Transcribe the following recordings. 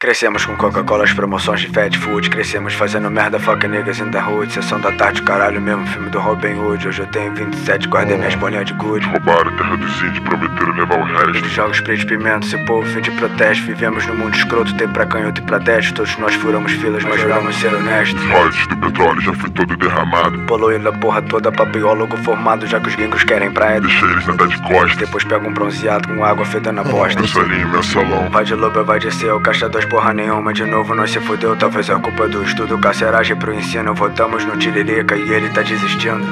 Crescemos com Coca-Cola, as promoções de fast food. Crescemos fazendo merda, fuck niggas in the hood. Sessão da tarde, caralho, mesmo filme do Robin Hood. Hoje eu tenho 27, guardei minhas bolinhas de good. Roubaram a terra dos índios, prometeram levar o resto. Jogos, spray de pimenta, esse povo fim de protesto. Vivemos num mundo escroto, tem pra canhoto e pra destro. Todos nós furamos filas, mas juramos ser honestos. Royalties do petróleo já foi todo derramado. Poluindo a porra toda pra biólogo formado. Já que os gringos querem praia, deixei eles nadar de costas. Depois pega um bronzeado com água fedendo a bosta. Meu salinho, meu salão. Vai de lobo, vai de céu, caixa dois porra nenhuma. De novo nós se fudeu, talvez a culpa do estudo. Carceragem pro ensino, votamos no Tiririca e ele tá desistindo.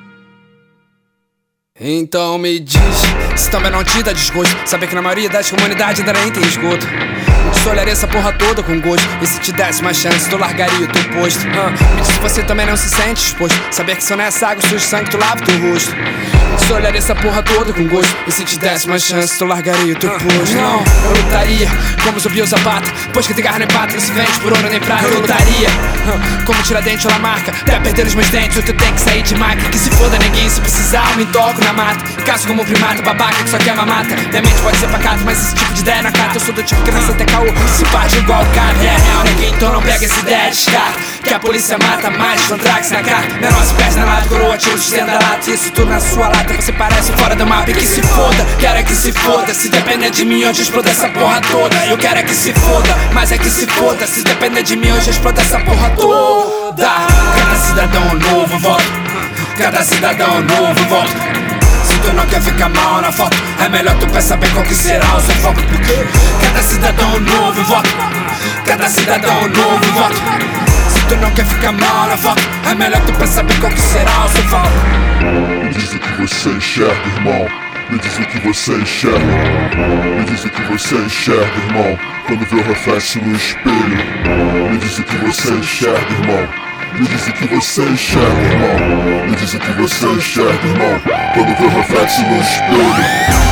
Então me diz, se também não te dá desgosto saber que na maioria das comunidades ainda nem tem esgoto. Tu olharia essa porra toda com gosto. E se te desse uma chance, tu largaria o teu posto. Me diz se você também não se sente exposto saber que se não é água, sujo sangue, tu lava o teu rosto. Tu olharia essa porra toda com gosto. E se te desse uma chance, tu largaria o teu posto. Não, eu lutaria como Zumbi ou Zapata. Pois que tem garra nem pata, não se vende por ouro nem prata. Eu lutaria como Tiradentes ou Lamarca. Até perder os meus dentes, tu tem que sair de máquina. Que se foda ninguém, se precisar eu me toco na mata. Caço como primata, babaca que só quer mamata. Minha mente pode ser pacata, mas esse tipo de ideia na cata. Eu sou do tipo que nasce até caô, se parte igual o cara. É real, ninguém, então não pega essa ideia, descarta. Que a polícia mata mais, contrax na carta. Menor se perde na lata, coroa, tiro, estenda a lata. Isso tudo na sua lata, você parece fora do mapa. E que se foda, quero é que se foda. Se depender de mim, hoje exploda essa porra toda. Eu quero é que se foda, mas é que se foda. Se depender de mim, hoje exploda essa porra toda. Cada cidadão um novo voto, cada cidadão um novo voto. Se tu não quer ficar mal na foto, é melhor tu pensar bem qual que será o seu foco. Porque cada cidadão um novo voto, cada cidadão um novo voto. Se tu não quer ficar mal na foto, é melhor tu pensar bem qual que será o seu foco. Me diz o que você enxerga, irmão. Me diz o que você enxerga. Me diz o que você enxerga, irmão, quando vê o reflexo no espelho. Me diz o que você enxerga, irmão. Me diz o que você enxerga, irmão. Me diz o que você enxerga, irmão, quando vê o reflexo no espelho.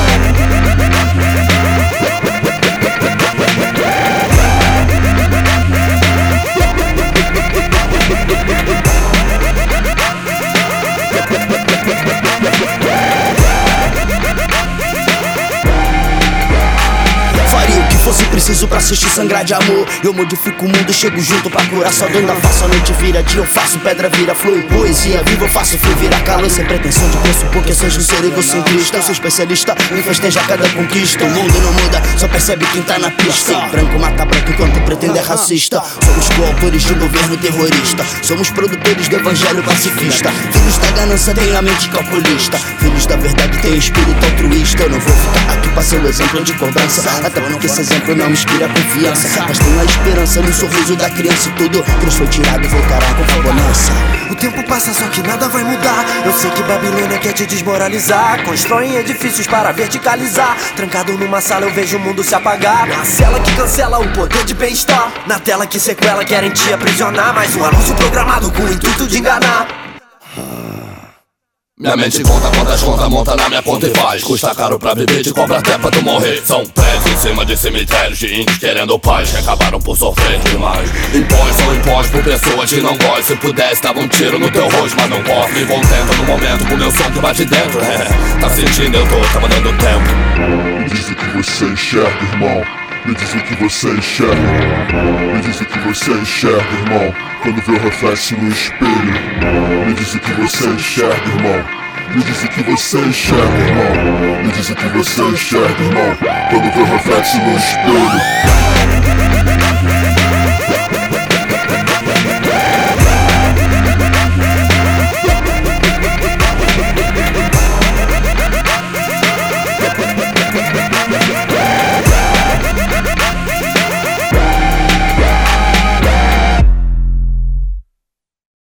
Fosse preciso pra assistir sangrar de amor. Eu modifico o mundo, chego junto pra curar só dor. Ainda faço a noite vira dia, eu faço pedra vira flor. Poesia viva, eu faço frio virar calor. Sem pretensão de pressupor que eu seja um ser egocentrista. Eu sou especialista em festejar cada conquista. O mundo não muda, só percebe quem tá na pista. Branco mata branco enquanto pretende é racista. Somos coautores de um governo terrorista. Somos produtores do evangelho pacifista. Filhos da ganância têm a mente calculista. Filhos da verdade têm espírito altruísta. Eu não vou ficar aqui pra ser um exemplo de cobrança, até porque esse exemplo não me inspira confiança. Mas tenho a esperança no sorriso da criança. E tudo que nos foi tirado voltará com a bonança. O tempo passa, só que nada vai mudar. Eu sei que Babilônia quer te desmoralizar. Constroem edifícios para verticalizar. Trancado numa sala eu vejo o mundo se apagar. Na cela que cancela o poder de bem-estar. Na tela que sequela querem te aprisionar. Mais um anúncio programado com o intuito de enganar. Minha mente conta quantas contas monta na minha conta e faz. Custa caro pra viver, te cobra até pra tu morrer. São prédios em cima de cemitérios de índios querendo paz, que acabaram por sofrer demais. Impões são impões por pessoas que não gostam. Se pudesse dava um tiro no teu rosto, mas não corre. Me contento no momento com meu som que bate dentro. Tá sentindo, eu tô mandando tempo. Me diz o que você enxerga, irmão. Me diz o que você enxerga. Me diz o que você enxerga, irmão, quando vê o reflexo no espelho. Me diz o que você enxerga, irmão. Me diz o que você enxerga, irmão. Me diz o que você enxerga, irmão, quando vê o reflexo no espelho.